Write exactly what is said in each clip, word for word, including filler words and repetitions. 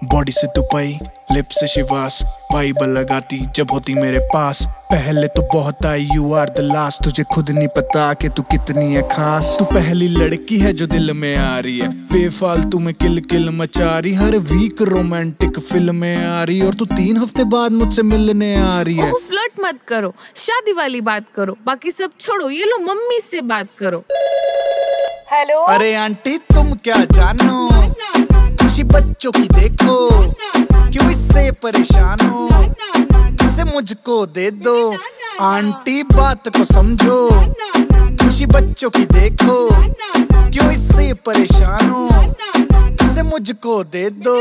Body से Dubai, lip से Shivas, vibe लगाती जब होती मेरे पास। पहले तो बहुत I you are the last, तुझे खुद नहीं पता कि तू कितनी है खास। तू पहली लड़की है जो दिल में आ रही है, बेफालतू में किल किल मचा रही। हर वीक रोमांटिक फिल्म में आ रही, और तू तीन हफ्ते बाद मुझसे मिलने आ रही है। फ्लर्ट मत करो, शादी वाली बात करो, बाकी सब छोड़ो, ये लो मम्मी से बात करो। हेलो। अरे आंटी तुम क्या जानो, खुशी बच्चों की देखो, क्यों इससे परेशान हो, इसे मुझको दे दो। आंटी बात को समझो, खुशी बच्चों की देखो, क्यों इससे परेशान हो, इसे मुझको दे दो।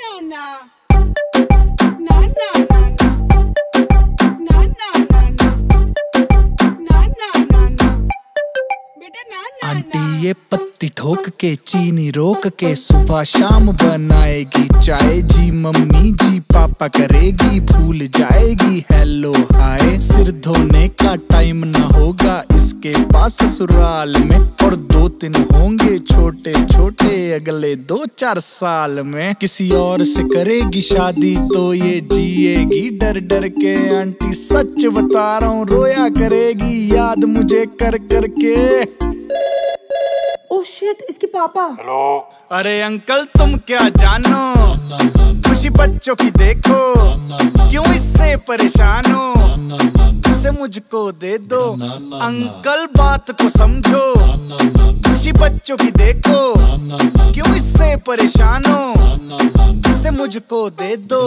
आंटी ये पत्ती ठोक के, चीनी रोक के, सुबह शाम बनाएगी चाय। जी मम्मी जी पापा करेगी, भूल जाएगी हेलो हाय। सिर धोने का टाइम ना होगा इसके पास ससुराल में, और दो तीन होंगे छोटे छोटे अगले दो चार साल में। किसी और से करेगी शादी तो ये जिएगी डर डर के। आंटी सच बता रहा हूँ, रोया करेगी याद मुझे कर कर के। ओह शिट, इसके पापा। हेलो। अरे अंकल तुम क्या जानो, खुशी बच्चों की देखो, क्यों इससे परेशान हो, इसे मुझको दे दो। अंकल बात को समझो, खुशी बच्चों की देखो, क्यों इससे परेशान हो, इसे मुझको दे दो।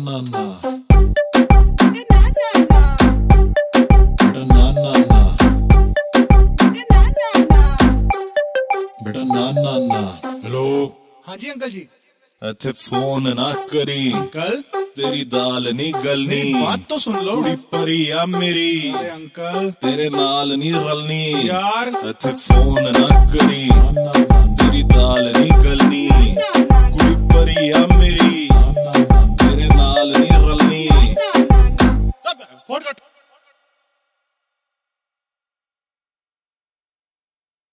हेलो। हाँ जी अंकल जी। इत्थे फोन ना करी अंकल, तेरी दाल नहीं गलनी। मेरी बात तो सुन लो। कुड़ी परी आ मेरी, अरे अंकल तेरे नाल नहीं रलनी यार। इत्थे फोन ना करी, तेरी दाल नहीं